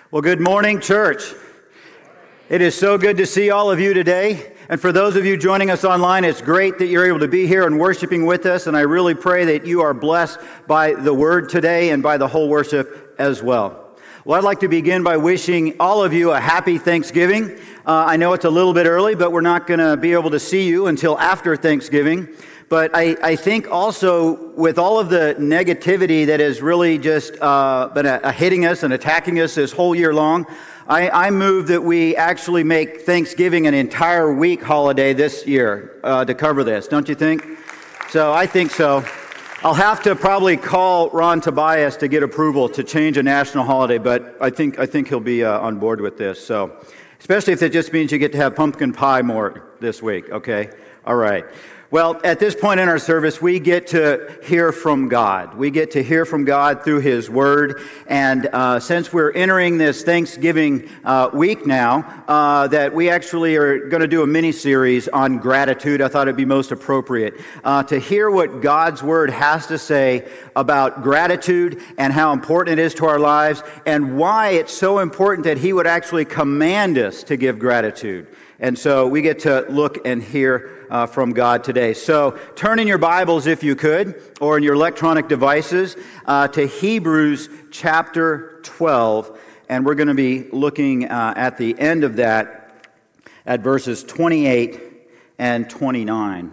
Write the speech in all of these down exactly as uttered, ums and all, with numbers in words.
Well, good morning, church. It is so good to see all of you today. And for those of you joining us online, it's great that you're able to be here and worshiping with us. And I really pray that you are blessed by the word today and by the whole worship as well. Well, I'd like to begin by wishing all of you a happy Thanksgiving. Uh, I know it's a little bit early, but we're not going to be able to see you until after Thanksgiving. But I, I think also with all of the negativity that has really just uh, been a, a hitting us and attacking us this whole year long, I, I move that we actually make Thanksgiving an entire week holiday this year uh, to cover this, don't you think? So I think so. I'll have to probably call Ron Tobias to get approval to change a national holiday, but I think I think he'll be uh, on board with this. So, especially if it just means you get to have pumpkin pie more this week. Okay, all right. Well, at this point in our service, we get to hear from God. We get to hear from God through His Word. And uh, since we're entering this Thanksgiving uh, week now, uh, that we actually are going to do a mini-series on gratitude, I thought it'd be most appropriate uh, to hear what God's Word has to say about gratitude and how important it is to our lives and why it's so important that He would actually command us to give gratitude. And so we get to look and hear uh, from God today. So turn in your Bibles, if you could, or in your electronic devices, uh, to Hebrews chapter twelve. And we're going to be looking uh, at the end of that at verses twenty-eight and twenty-nine.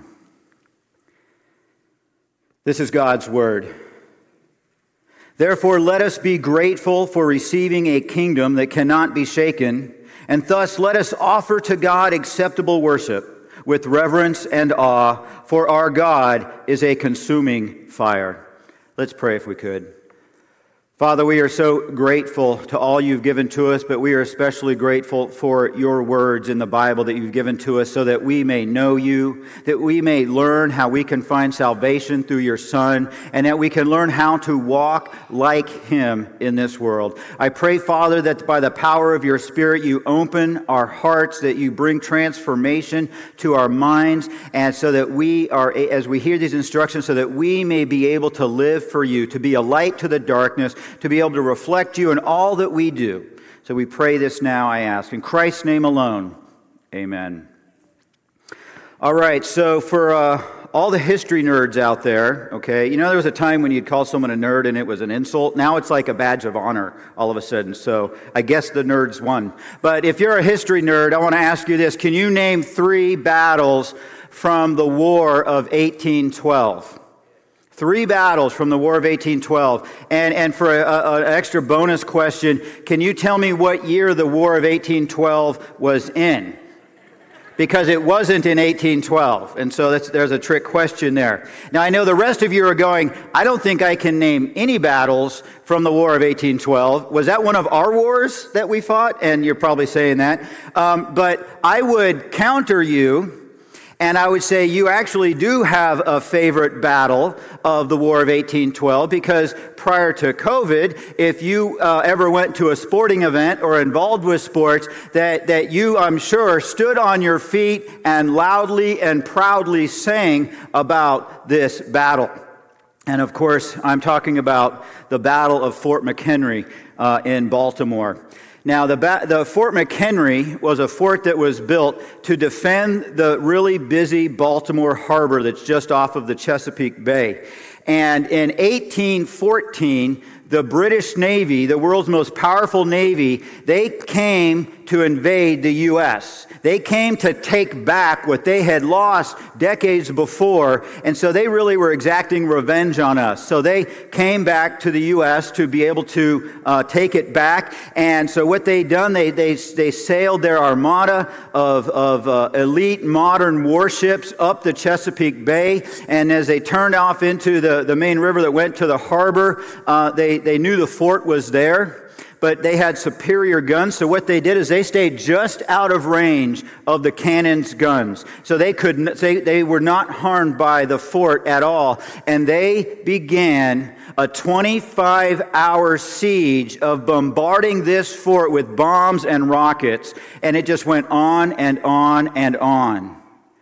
This is God's Word. Therefore, let us be grateful for receiving a kingdom that cannot be shaken, and thus let us offer to God acceptable worship with reverence and awe, for our God is a consuming fire. Let's pray if we could. Father, we are so grateful to all you've given to us, but we are especially grateful for your words in the Bible that you've given to us so that we may know you, that we may learn how we can find salvation through your Son, and that we can learn how to walk like him in this world. I pray, Father, that by the power of your Spirit, you open our hearts, that you bring transformation to our minds, and so that we are, as we hear these instructions, so that we may be able to live for you, to be a light to the darkness, to be able to reflect you in all that we do. So we pray this now, I ask. In Christ's name alone, amen. All right, so for uh, all the history nerds out there, okay, you know there was a time when you'd call someone a nerd and it was an insult. Now it's like a badge of honor all of a sudden, so I guess the nerds won. But if you're a history nerd, I want to ask you this. Can you name three battles from the War of eighteen twelve? Three battles from the War of eighteen twelve. And and for an extra bonus question, can you tell me what year the War of eighteen twelve was in? Because it wasn't in eighteen twelve. And so that's, there's a trick question there. Now, I know the rest of you are going, I don't think I can name any battles from the War of eighteen twelve. Was that one of our wars that we fought? And you're probably saying that. Um, but I would counter you, and I would say you actually do have a favorite battle of the War of eighteen twelve, because prior to COVID, if you uh, ever went to a sporting event or involved with sports, that, that you, I'm sure, stood on your feet and loudly and proudly sang about this battle. And of course, I'm talking about the Battle of Fort McHenry uh, in Baltimore. Now, the, ba- the Fort McHenry was a fort that was built to defend the really busy Baltimore harbor that's just off of the Chesapeake Bay. And in eighteen fourteen, the British Navy, the world's most powerful navy, they came to invade the U S. They came to take back what they had lost decades before, and so they really were exacting revenge on us. So they came back to the U S to be able to uh, take it back, and so what they done, they they they sailed their armada of, of uh, elite modern warships up the Chesapeake Bay, and as they turned off into the, the main river that went to the harbor, uh, they, they knew the fort was there. But they had superior guns, so what they did is they stayed just out of range of the cannon's guns. So they could they, they were not harmed by the fort at all. And they began a twenty-five hour siege of bombarding this fort with bombs and rockets. And it just went on and on and on.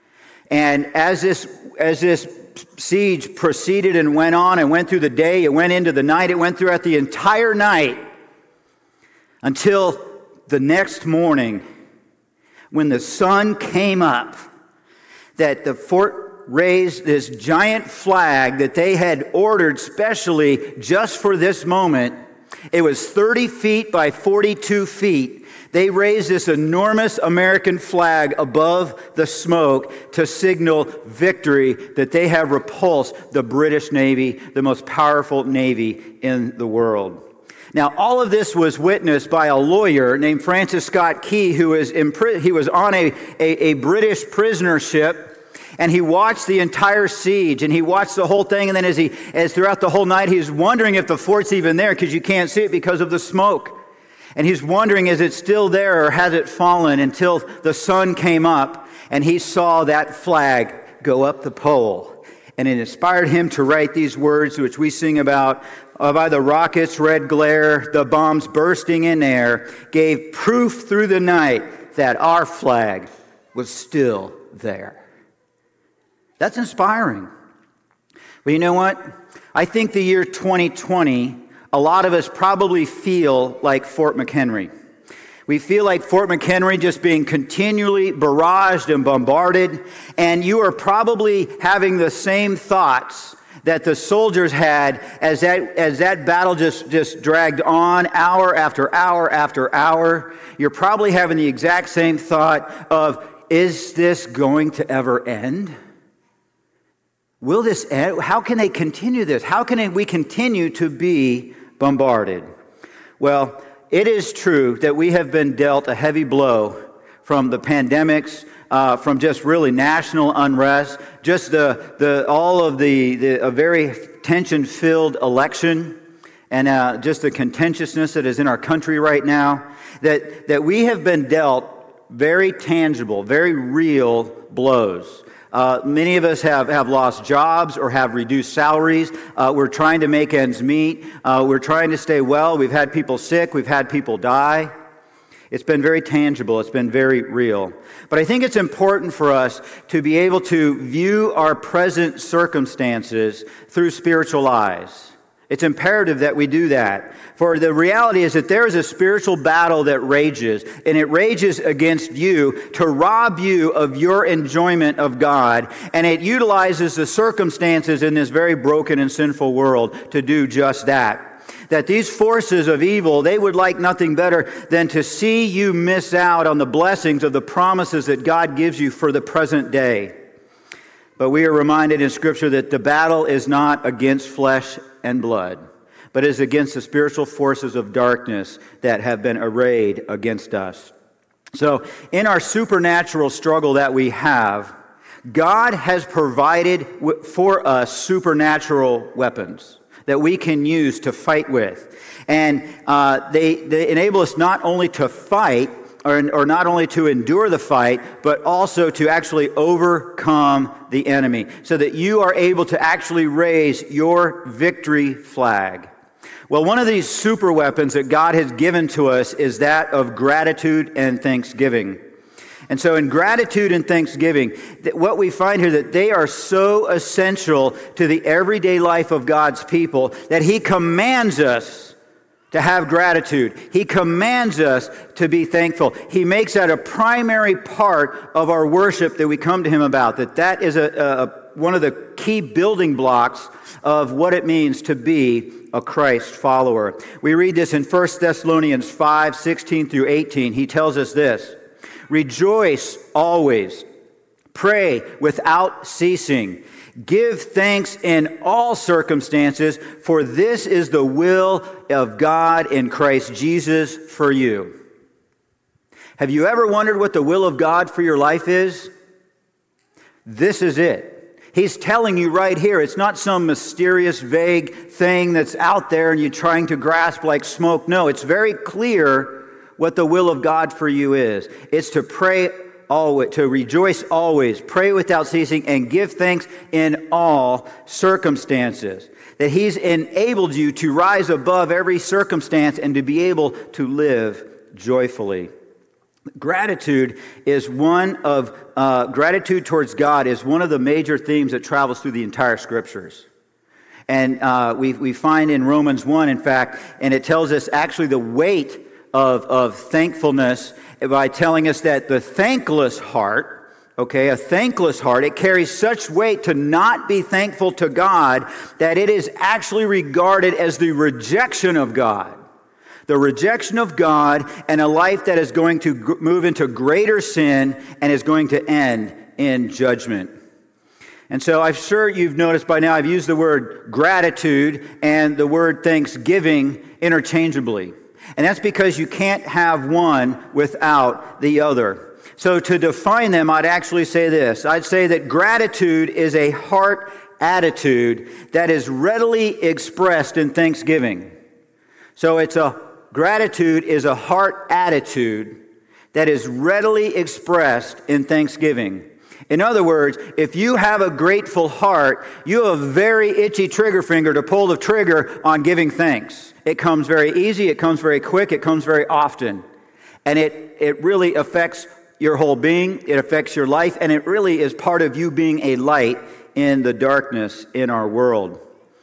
And as this as this siege proceeded and went on and went through the day, it went into the night, it went throughout the entire night, until the next morning when the sun came up, that the fort raised this giant flag that they had ordered specially just for this moment. It was thirty feet by forty-two feet. They raised this enormous American flag above the smoke to signal victory, that they have repulsed the British Navy, the most powerful navy in the world. Now, all of this was witnessed by a lawyer named Francis Scott Key, who was in pri- he was on a, a, a British prisoner ship. And he watched the entire siege, and he watched the whole thing. And then as he, as throughout the whole night, he's wondering if the fort's even there, because you can't see it because of the smoke. And he's wondering, is it still there or has it fallen, until the sun came up and he saw that flag go up the pole. And it inspired him to write these words, which we sing about. By the rocket's red glare, the bombs bursting in air, gave proof through the night that our flag was still there. That's inspiring. But you know what? I think the year twenty twenty, a lot of us probably feel like Fort McHenry. We feel like Fort McHenry just being continually barraged and bombarded, and you are probably having the same thoughts that the soldiers had as that as that battle just, just dragged on hour after hour after hour. You're probably having the exact same thought of, is this going to ever end? Will this end? How can they continue this? How can we continue to be bombarded? Well, it is true that we have been dealt a heavy blow from the pandemics, uh, from just really national unrest, just the the all of the, the a very tension-filled election, and uh, just the contentiousness that is in our country right now. That that we have been dealt very tangible, very real blows. Uh, many of us have, have lost jobs or have reduced salaries. Uh, we're trying to make ends meet. Uh, we're trying to stay well. We've had people sick. We've had people die. It's been very tangible. It's been very real. But I think it's important for us to be able to view our present circumstances through spiritual eyes. It's imperative that we do that. For the reality is that there is a spiritual battle that rages, and it rages against you to rob you of your enjoyment of God, and it utilizes the circumstances in this very broken and sinful world to do just that. That these forces of evil, they would like nothing better than to see you miss out on the blessings of the promises that God gives you for the present day. But we are reminded in Scripture that the battle is not against flesh and blood, but is against the spiritual forces of darkness that have been arrayed against us. So, in our supernatural struggle that we have, God has provided for us supernatural weapons that we can use to fight with. And uh, they, they enable us not only to fight, Or, or not only to endure the fight, but also to actually overcome the enemy, so that you are able to actually raise your victory flag. Well, one of these super weapons that God has given to us is that of gratitude and thanksgiving. And so in gratitude and thanksgiving, what we find here, that they are so essential to the everyday life of God's people that He commands us to have gratitude. He commands us to be thankful. He makes that a primary part of our worship that we come to Him about, that that is a, a one of the key building blocks of what it means to be a Christ follower. We read this in First Thessalonians five, sixteen through eighteen. He tells us this: rejoice always, pray without ceasing. Give thanks in all circumstances, for this is the will of God in Christ Jesus for you. Have you ever wondered what the will of God for your life is? This is it. He's telling you right here. It's not some mysterious, vague thing that's out there and you're trying to grasp like smoke. No, it's very clear what the will of God for you is. It's to pray always, to rejoice always, pray without ceasing, and give thanks in all circumstances. That He's enabled you to rise above every circumstance and to be able to live joyfully. Gratitude is one of uh, gratitude towards God is one of the major themes that travels through the entire Scriptures. And uh, we we find in Romans one, in fact, and it tells us actually the weight of, of thankfulness by telling us that the thankless heart, okay, a thankless heart, it carries such weight to not be thankful to God that it is actually regarded as the rejection of God. The rejection of God and a life that is going to g- move into greater sin and is going to end in judgment. And so I'm sure you've noticed by now I've used the word gratitude and the word thanksgiving interchangeably. And that's because you can't have one without the other. So to define them, I'd actually say this. I'd say that gratitude is a heart attitude that is readily expressed in thanksgiving. So it's a gratitude is a heart attitude that is readily expressed in thanksgiving. In other words, if you have a grateful heart, you have a very itchy trigger finger to pull the trigger on giving thanks. It comes very easy, it comes very quick, it comes very often. And it, it really affects your whole being, it affects your life, and it really is part of you being a light in the darkness in our world.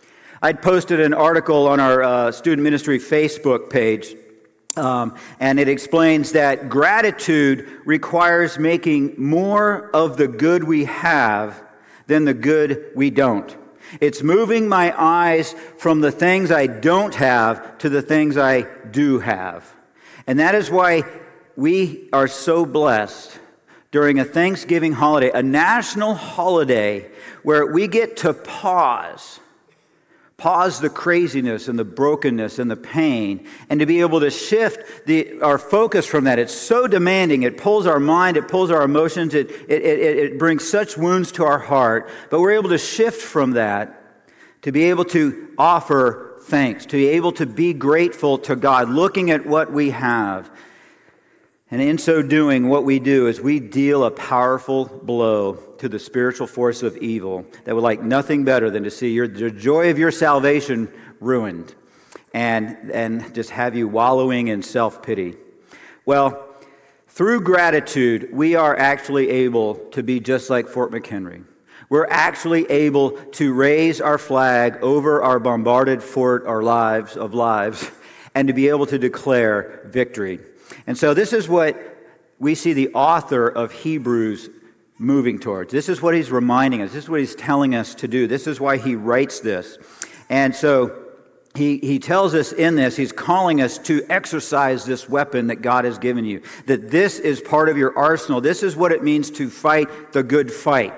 I'd posted an article on our uh, student ministry Facebook page, um, and it explains that gratitude requires making more of the good we have than the good we don't. It's moving my eyes from the things I don't have to the things I do have. And that is why we are so blessed during a Thanksgiving holiday, a national holiday where we get to pause, pause the craziness and the brokenness and the pain, and to be able to shift the, our focus from that. It's so demanding. It pulls our mind, it pulls our emotions, it, it, it, it brings such wounds to our heart, but we're able to shift from that to be able to offer thanks, to be able to be grateful to God, looking at what we have. And in so doing, what we do is we deal a powerful blow to the spiritual force of evil that would like nothing better than to see your, the joy of your salvation ruined and, and just have you wallowing in self-pity. Well, through gratitude, we are actually able to be just like Fort McHenry. We're actually able to raise our flag over our bombarded fort, our lives of lives, and to be able to declare victory. And so this is what we see the author of Hebrews moving towards. This is what he's reminding us. This is what he's telling us to do. This is why he writes this. And so he, he tells us in this, he's calling us to exercise this weapon that God has given you. That this is part of your arsenal. This is what it means to fight the good fight.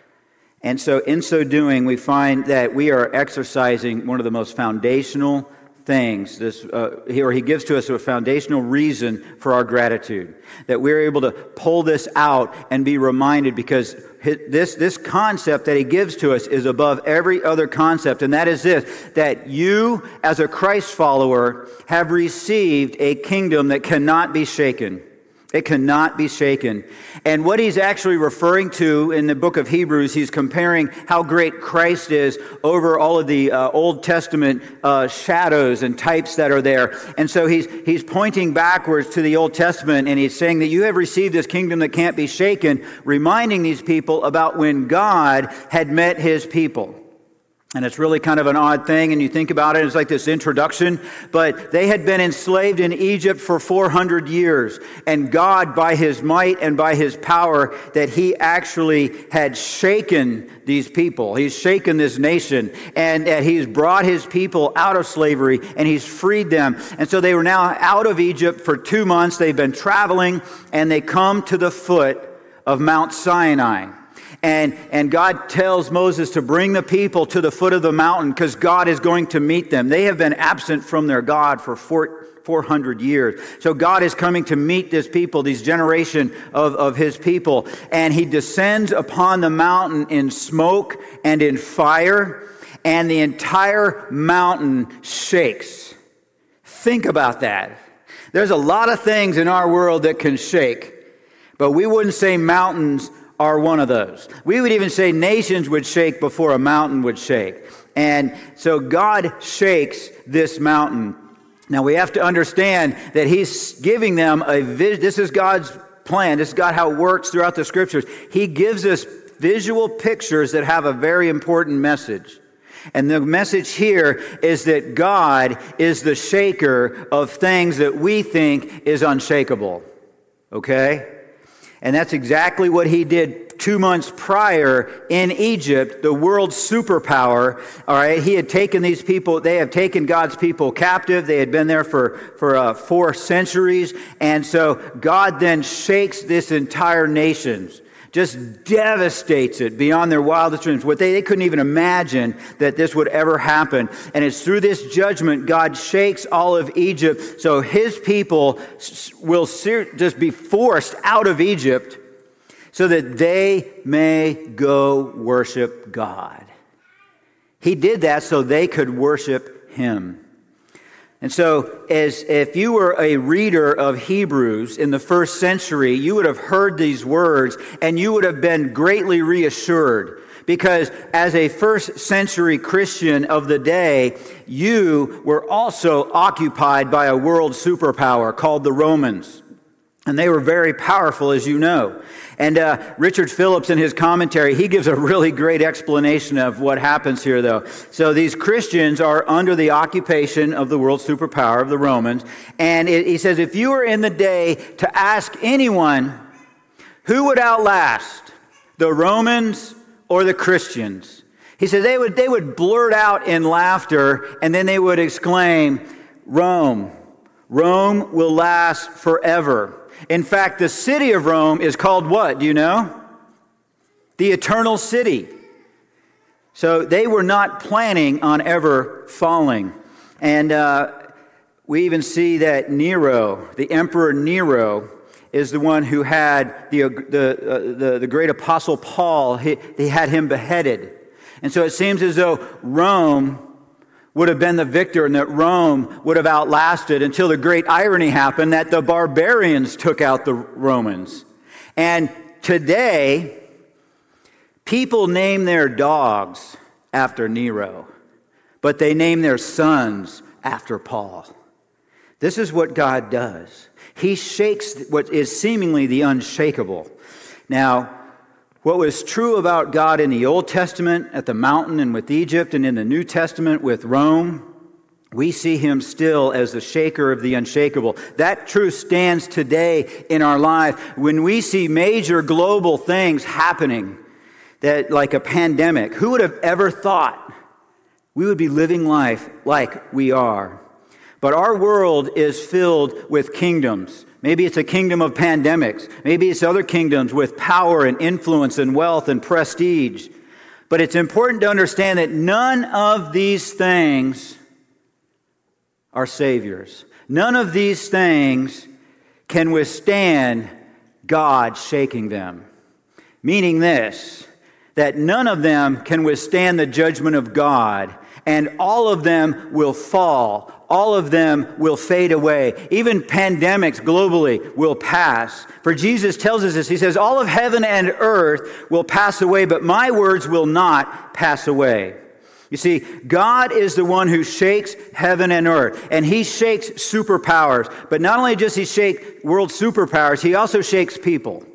And so in so doing, we find that we are exercising one of the most foundational things, this, uh, or he gives to us a foundational reason for our gratitude, that we're able to pull this out and be reminded, because this, this concept that he gives to us is above every other concept, and that is this, that you as a Christ follower have received a kingdom that cannot be shaken. It cannot be shaken. And what he's actually referring to in the book of Hebrews, he's comparing how great Christ is over all of the uh, Old Testament uh, shadows and types that are there. And so he's he's pointing backwards to the Old Testament, and he's saying that you have received this kingdom that can't be shaken, reminding these people about when God had met his people. And it's really kind of an odd thing, and you think about it, it's like this introduction, but they had been enslaved in Egypt for four hundred years, and God, by his might and by his power, that he actually had shaken these people. He's shaken this nation, and that he's brought his people out of slavery, and he's freed them. And so they were now out of Egypt for two months. They've been traveling, and they come to the foot of Mount Sinai. And, and God tells Moses to bring the people to the foot of the mountain because God is going to meet them. They have been absent from their God for four hundred years. So God is coming to meet this people, these generation of, of his people. And he descends upon the mountain in smoke and in fire, and the entire mountain shakes. Think about that. There's a lot of things in our world that can shake, but we wouldn't say mountains are one of those. We would even say nations would shake before a mountain would shake. And so God shakes this mountain. Now we have to understand that he's giving them a vision. This is God's plan. This is God how it works throughout the scriptures. He gives us visual pictures that have a very important message. And the message here is that God is the shaker of things that we think is unshakable. Okay? And that's exactly what he did two months prior in Egypt, the world's superpower. All right, he had taken these people, they have taken God's people captive. They had been there for, for uh, four centuries. And so God then shakes this entire nation, just devastates it beyond their wildest dreams. What they, they couldn't even imagine that this would ever happen. And it's through this judgment, God shakes all of Egypt, so his people will just be forced out of Egypt so that they may go worship God. He did that so they could worship him. And so, as if you were a reader of Hebrews in the first century, you would have heard these words and you would have been greatly reassured. Because as a first century Christian of the day, you were also occupied by a world superpower called the Romans. And they were very powerful, as you know. And uh, Richard Phillips, in his commentary, he gives a really great explanation of what happens here, though. So these Christians are under the occupation of the world superpower of the Romans. And it, he says, if you were in the day to ask anyone who would outlast, the Romans or the Christians, he said they would, they would blurt out in laughter, and then they would exclaim, Rome. Rome will last forever. In fact, the city of Rome is called what? Do you know? The Eternal City. So they were not planning on ever falling. And uh, we even see that Nero, the Emperor Nero, is the one who had the, the, uh, the, the great apostle Paul, he, he had him beheaded. And so it seems as though Rome would have been the victor and that Rome would have outlasted until the great irony happened that the barbarians took out the Romans. And today, people name their dogs after Nero, but they name their sons after Paul. This is what God does. He shakes what is seemingly the unshakable. Now, what was true about God in the Old Testament at the mountain and with Egypt, and in the New Testament with Rome, we see him still as the shaker of the unshakable. That truth stands today in our life when we see major global things happening, that like a pandemic. Who would have ever thought we would be living life like we are? But our world is filled with kingdoms. Maybe it's a kingdom of pandemics. Maybe it's other kingdoms with power and influence and wealth and prestige. But it's important to understand that none of these things are saviors. None of these things can withstand God shaking them. Meaning this, that none of them can withstand the judgment of God, and all of them will fall. All of them will fade away. Even pandemics globally will pass. For Jesus tells us this. He says, all of heaven and earth will pass away, but my words will not pass away. You see, God is the one who shakes heaven and earth, and he shakes superpowers. But not only does he shake world superpowers, he also shakes people.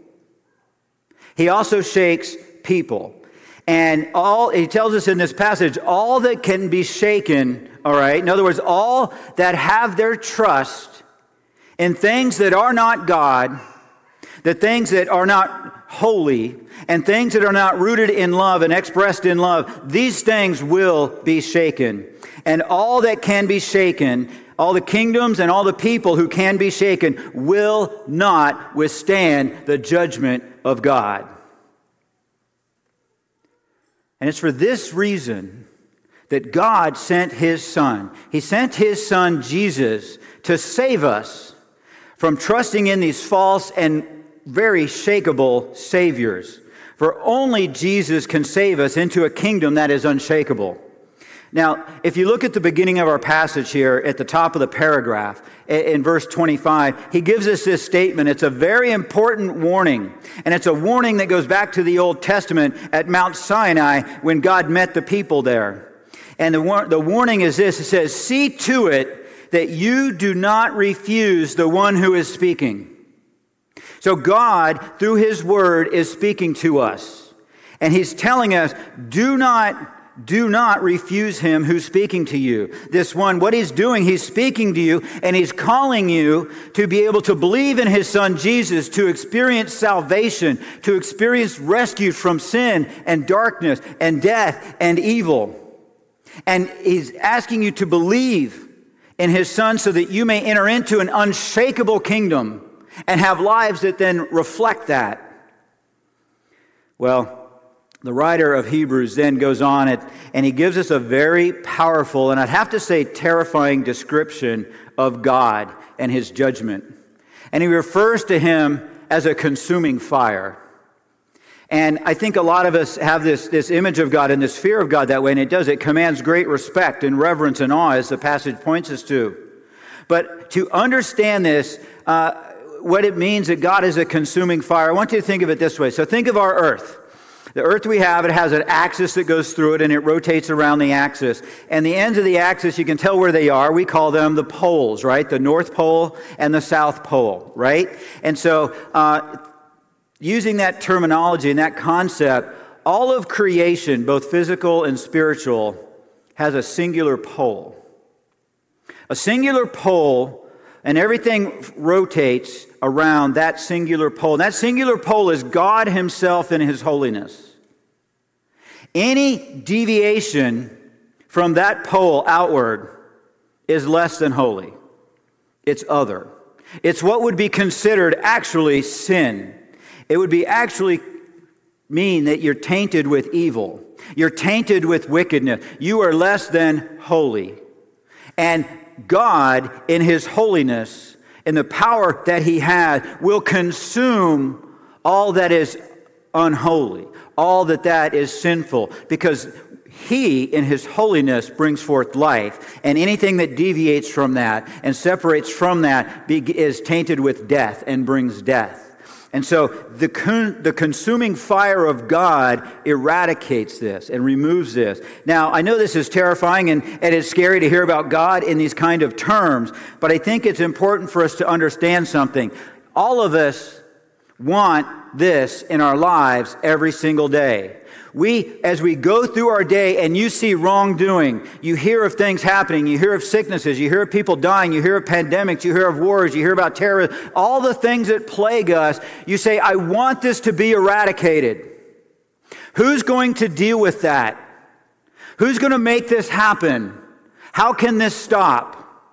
He also shakes people. And all, he tells us in this passage, all that can be shaken, all right? In other words, all that have their trust in things that are not God, the things that are not holy, and things that are not rooted in love and expressed in love, these things will be shaken. And all that can be shaken, all the kingdoms and all the people who can be shaken, will not withstand the judgment of God. And it's for this reason that God sent his Son. He sent his Son, Jesus, to save us from trusting in these false and very shakeable saviors. For only Jesus can save us into a kingdom that is unshakable. Now, if you look at the beginning of our passage here at the top of the paragraph, in verse twenty-five, he gives us this statement. It's a very important warning. And it's a warning that goes back to the Old Testament at Mount Sinai when God met the people there. And the, war- the warning is this. It says, see to it that you do not refuse the one who is speaking. So God, through his word, is speaking to us. And he's telling us, do not do not refuse him who's speaking to you. This one, what he's doing, he's speaking to you, and he's calling you to be able to believe in his son Jesus, to experience salvation, to experience rescue from sin and darkness and death and evil. And he's asking you to believe in his son so that you may enter into an unshakable kingdom and have lives that then reflect that. Well, the writer of Hebrews then goes on it, and he gives us a very powerful, and I'd have to say terrifying description of God and his judgment. And he refers to him as a consuming fire. And I think a lot of us have this, this image of God and this fear of God that way, and it does. It commands great respect and reverence and awe, as the passage points us to. But to understand this, uh, what it means that God is a consuming fire, I want you to think of it this way. So think of our earth. The earth we have, it has an axis that goes through it, and it rotates around the axis. And the ends of the axis, you can tell where they are. We call them the poles, right? The North Pole and the South Pole, right? And so uh, using that terminology and that concept, all of creation, both physical and spiritual, has a singular pole. A singular pole, and everything rotates around that singular pole. And that singular pole is God himself in his holiness. Any deviation from that pole outward is less than holy. It's other. It's what would be considered actually sin. It would be actually mean that you're tainted with evil. You're tainted with wickedness. You are less than holy. And God, in his holiness, in the power that he has, will consume all that is unholy, all that that is sinful, because he, in his holiness, brings forth life, and anything that deviates from that and separates from that is tainted with death and brings death. And so the con- the consuming fire of God eradicates this and removes this. Now, I know this is terrifying and, and it's scary to hear about God in these kind of terms, but I think it's important for us to understand something. All of us want this in our lives every single day. We, as we go through our day and you see wrongdoing, you hear of things happening, you hear of sicknesses, you hear of people dying, you hear of pandemics, you hear of wars, you hear about terror, all the things that plague us, you say, I want this to be eradicated. Who's going to deal with that? Who's going to make this happen? How can this stop?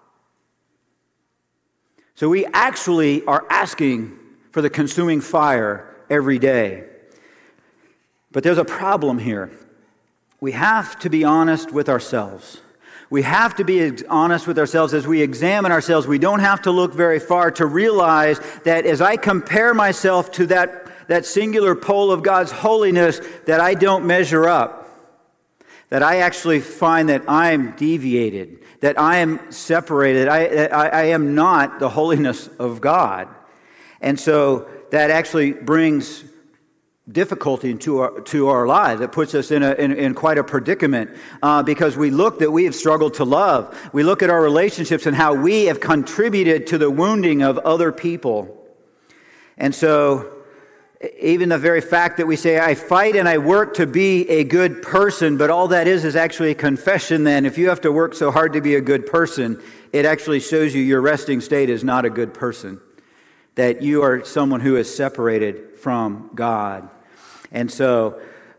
So we actually are asking for the consuming fire every day. But there's a problem here. We have to be honest with ourselves. We have to be honest with ourselves as we examine ourselves. We don't have to look very far to realize that as I compare myself to that, that singular pole of God's holiness, that I don't measure up. That I actually find that I am deviated, that I am separated, I, I, I am not the holiness of God. And so that actually brings difficulty into our, to our lives. It puts us in, a, in, in quite a predicament uh, because we look that we have struggled to love. We look at our relationships and how we have contributed to the wounding of other people. And so even the very fact that we say, I fight and I work to be a good person, but all that is is actually a confession then. If you have to work so hard to be a good person, it actually shows you your resting state is not a good person. That you are someone who is separated from God. And so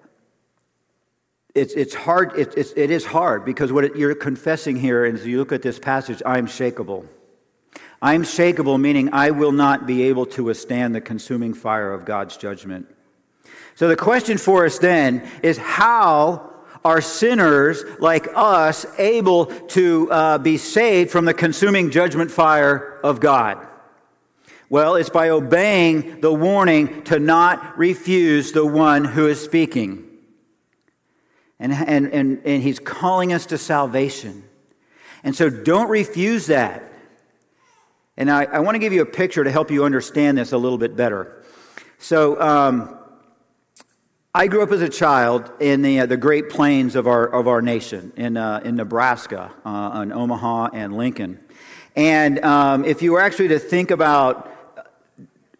it's it's hard. It, it's, it is hard because what it, you're confessing here, as you look at this passage, I'm shakeable. I'm shakeable, meaning I will not be able to withstand the consuming fire of God's judgment. So the question for us then is, how are sinners like us able to uh, be saved from the consuming judgment fire of God? Well, it's by obeying the warning to not refuse the one who is speaking. And, and, and, and he's calling us to salvation. And so don't refuse that. And I, I want to give you a picture to help you understand this a little bit better. So um, I grew up as a child in the uh, the Great Plains of our of our nation, in uh, in Nebraska, uh, in Omaha and Lincoln. And um, if you were actually to think about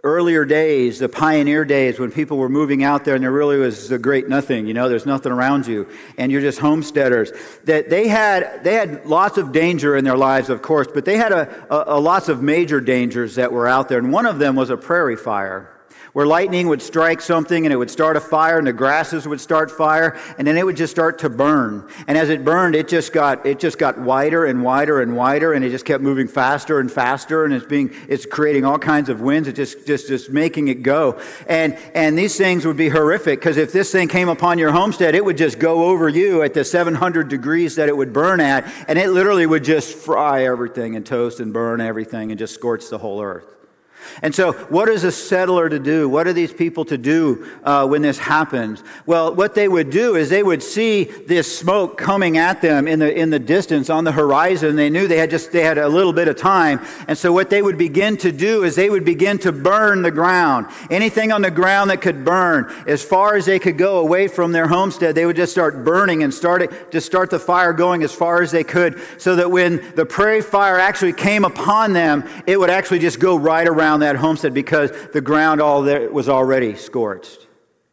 earlier days, the pioneer days, when people were moving out there and there really was a great nothing, you know, there's nothing around you, and you're just homesteaders, that they had they had lots of danger in their lives, of course, but they had a, a, a lots of major dangers that were out there, and one of them was a prairie fire, where lightning would strike something and it would start a fire and the grasses would start fire and then it would just start to burn. And as it burned, it just got it just got wider and wider and wider, and it just kept moving faster and faster, and it's being it's creating all kinds of winds. It's just just just making it go. And and these things would be horrific, because if this thing came upon your homestead, it would just go over you at the seven hundred degrees that it would burn at, and it literally would just fry everything and toast and burn everything and just scorch the whole earth. And so what is a settler to do? What are these people to do uh, when this happens? Well, what they would do is they would see this smoke coming at them in the in the distance on the horizon. They knew they had just they had a little bit of time. And so what they would begin to do is they would begin to burn the ground. Anything on the ground that could burn, as far as they could go away from their homestead, they would just start burning and start it, just start the fire going as far as they could, so that when the prairie fire actually came upon them, it would actually just go right around that homestead, because the ground all there was already scorched.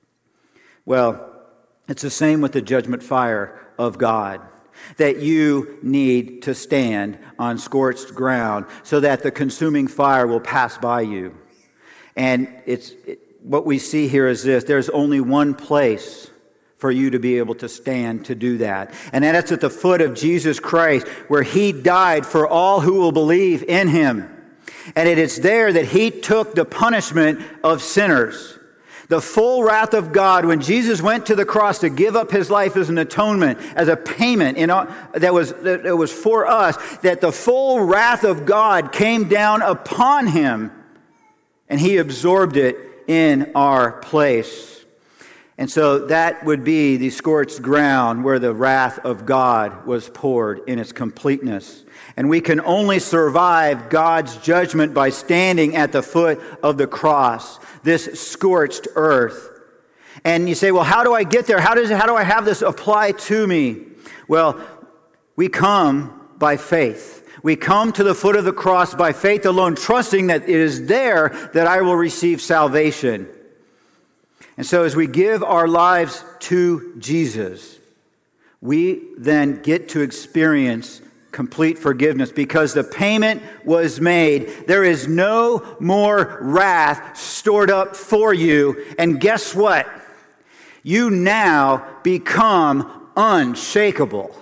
Well, it's the same with the judgment fire of God, that you need to stand on scorched ground so that the consuming fire will pass by you. And it's it, what we see here is this: there's only one place for you to be able to stand to do that, and that's at the foot of Jesus Christ, where He died for all who will believe in Him. And it is there that He took the punishment of sinners. The full wrath of God, when Jesus went to the cross to give up His life as an atonement, as a payment in our, that was that was for us, that the full wrath of God came down upon Him, and He absorbed it in our place. And so that would be the scorched ground where the wrath of God was poured in its completeness. And we can only survive God's judgment by standing at the foot of the cross, this scorched earth. And you say, well, how do I get there? How does how do I have this apply to me? Well, we come by faith. We come to the foot of the cross by faith alone, trusting that it is there that I will receive salvation. And so as we give our lives to Jesus, we then get to experience complete forgiveness, because the payment was made. There is no more wrath stored up for you. And guess what? You now become unshakable.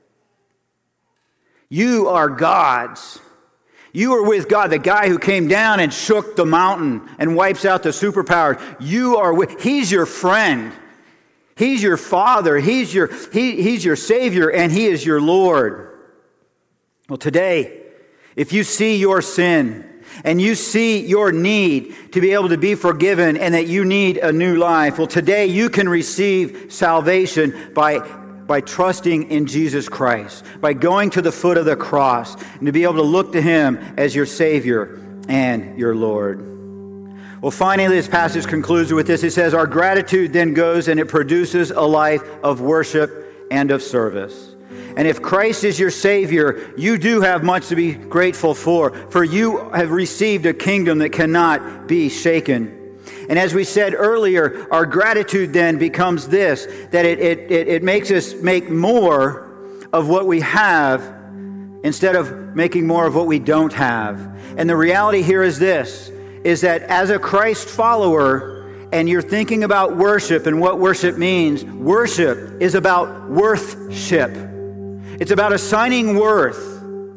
You are God's. You are with God, the guy who came down and shook the mountain and wipes out the superpowers. You are with, He's your friend. He's your Father. He's your, he, he's your Savior, and He is your Lord. Well, today, if you see your sin and you see your need to be able to be forgiven and that you need a new life, well, today you can receive salvation by by trusting in Jesus Christ, by going to the foot of the cross, and to be able to look to Him as your Savior and your Lord. Well, finally, this passage concludes with this. It says, our gratitude then goes and it produces a life of worship and of service. And if Christ is your Savior, you do have much to be grateful for, for you have received a kingdom that cannot be shaken. And as we said earlier, our gratitude then becomes this, that it, it, it, it makes us make more of what we have instead of making more of what we don't have. And the reality here is this, is that as a Christ follower, and you're thinking about worship and what worship means, worship is about worthship. It's about assigning worth.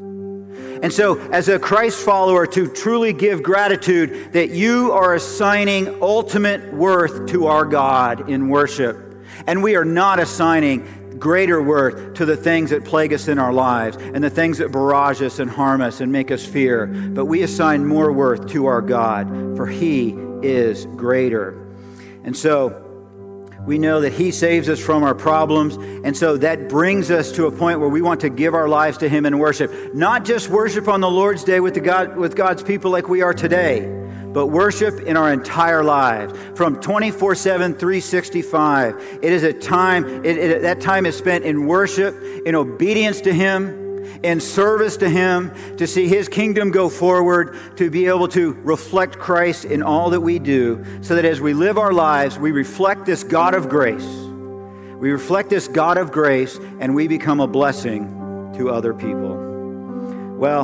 And so, as a Christ follower, to truly give gratitude, that you are assigning ultimate worth to our God in worship. And we are not assigning greater worth to the things that plague us in our lives and the things that barrage us and harm us and make us fear. But we assign more worth to our God, for He is greater. And so, we know that He saves us from our problems, and so that brings us to a point where we want to give our lives to Him in worship. Not just worship on the Lord's Day with, the God, with God's people like we are today, but worship in our entire lives. From twenty-four seven, three sixty-five, it is a time, it, it, that time is spent in worship, in obedience to Him, in service to Him, to see His kingdom go forward, to be able to reflect Christ in all that we do, so that as we live our lives, we reflect this God of grace. We reflect this God of grace, and we become a blessing to other people. Well,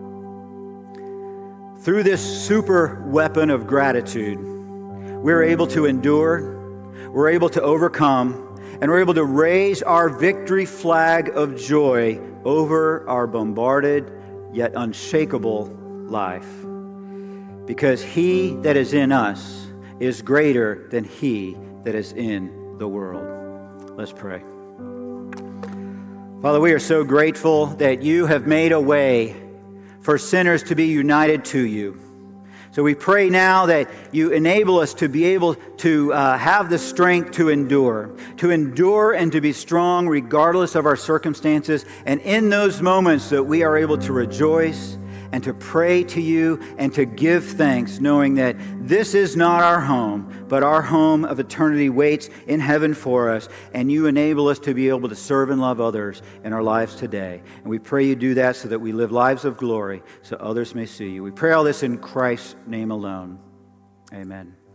through this super weapon of gratitude, we're able to endure, we're able to overcome, and we're able to raise our victory flag of joy over our bombarded yet unshakable life. Because He that is in us is greater than he that is in the world. Let's pray. Father, we are so grateful that You have made a way for sinners to be united to You. So we pray now that You enable us to be able to uh, have the strength to endure, to endure and to be strong regardless of our circumstances. And in those moments that we are able to rejoice and to pray to You and to give thanks, knowing that this is not our home, but our home of eternity waits in heaven for us. And You enable us to be able to serve and love others in our lives today. And we pray You do that so that we live lives of glory, so others may see You. We pray all this in Christ's name alone. Amen.